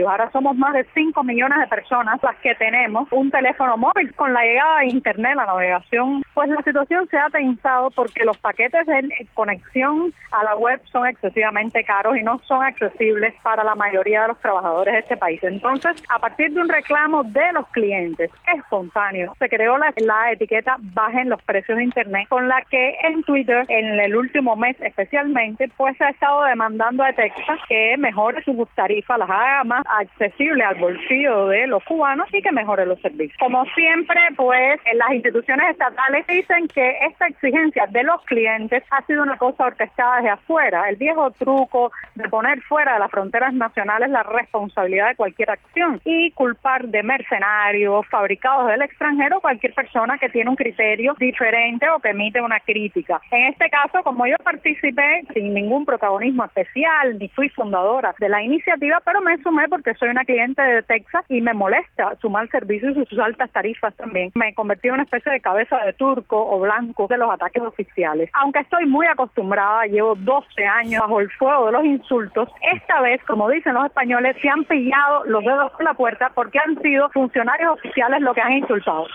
Ahora somos más de 5 millones de personas las que tenemos un teléfono móvil. Con la llegada de Internet, la navegación, pues la situación se ha tensado porque los paquetes de conexión a la web son excesivamente caros y no son accesibles para la mayoría de los trabajadores de este país. Entonces, a partir de un reclamo de los clientes espontáneo, se creó la etiqueta Bajen los precios de Internet, con la que en Twitter, en el último mes especialmente, pues se ha estado demandando a Texas que mejore sus tarifas, las haga más accesibles al bolsillo de los cubanos y que mejore los servicios. Como siempre, pues las instituciones estatales dicen que esta exigencia de los clientes ha sido una cosa orquestada desde afuera. El viejo truco de poner fuera de las fronteras nacionales la responsabilidad de cualquier acción y culpar de mercenarios fabricados del extranjero cualquier persona que tiene un criterio diferente o que emite una crítica. En este caso, como yo participé sin ningún protagonismo especial, ni fui fundadora de la iniciativa, pero me sumé porque soy una cliente de Texas y me molesta su mal servicio y sus altas tarifas también. Me convertí en una especie de cabeza de turco o blanco de los ataques oficiales. Aunque estoy muy acostumbrada, llevo 12 años bajo el fuego de los insultos, esta vez, como dicen los españoles, se han pillado los dedos por la puerta porque han sido funcionarios oficiales los que han insultado.